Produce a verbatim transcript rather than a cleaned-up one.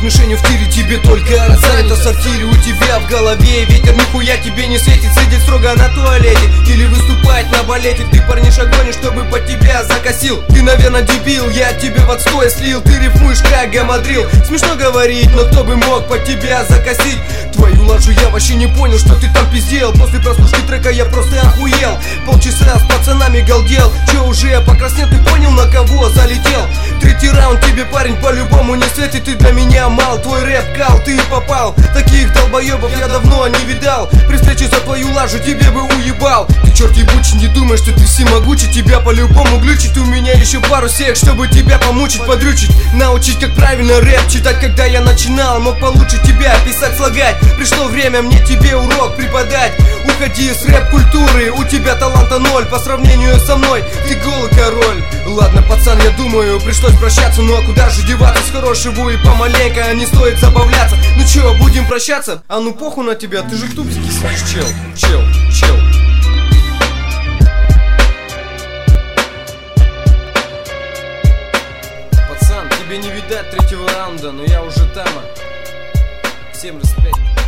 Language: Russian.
мишенью в тире, тебе только расценит. А в сортире у тебя в голове ветер, нихуя тебе не светит. Сидеть строго на туалете или выступать на балете. Ты, парниша, гонишь, чтобы под тебя закосил. Ты, наверное, дебил, я тебе в отстой слил. Ты рифмуешь как гамадрил. Смешно говорить, но кто бы мог под тебя закосить? Твою лажу я вообще не понял, что ты там пиздел. После прослушки трека я просто охуел. Полчаса с пацанами галдел. Че уже покраснел, ты понял, на кого залетел? Третий раунд тебе, парень, по-любому не светит. Ты для меня мал, твой рэп кал, ты попал. Таких долбоебов я давно не видал. При встрече за твою лажу тебе бы уебал. Ты, черт ебучий, не думай, что ты всемогучий. Тебя по-любому глючит, у меня еще пару сек, чтобы тебя помучить, подрючить. Научить, как правильно рэп читать. Когда я начинал, мог получше тебя писать, слагать. Пришло время мне тебе урок преподать. Уходи с рэп-культуры, у тебя таланта ноль. По сравнению со мной, ты голый король. Ладно, пацан, я думаю, пришлось прощаться. Ну а куда же деваться, с хорошего и помаленько, не стоит забавляться. Ну чё, будем прощаться? А ну похуй на тебя, ты же в тубзике сидишь, чел, чел, чел. Пацан, тебе не видать третьего раунда, но я уже там. Всем респект.